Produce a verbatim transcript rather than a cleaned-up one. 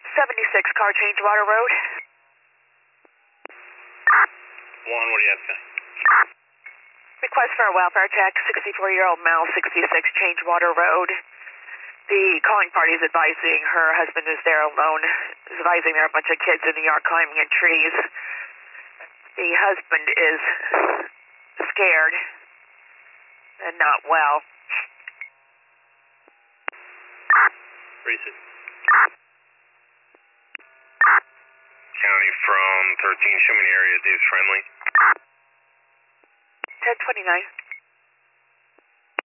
seventy-six Car Change Water Road. One, what do you have to say? Request for a welfare check, sixty-four-year-old male, sixty-six Change Water Road. The calling party is advising her husband is there alone, is advising there are a bunch of kids in the yard climbing in trees. The husband is scared and not well. Recent. County from thirteen, show me the area, Dave's friendly. ten twenty-nine.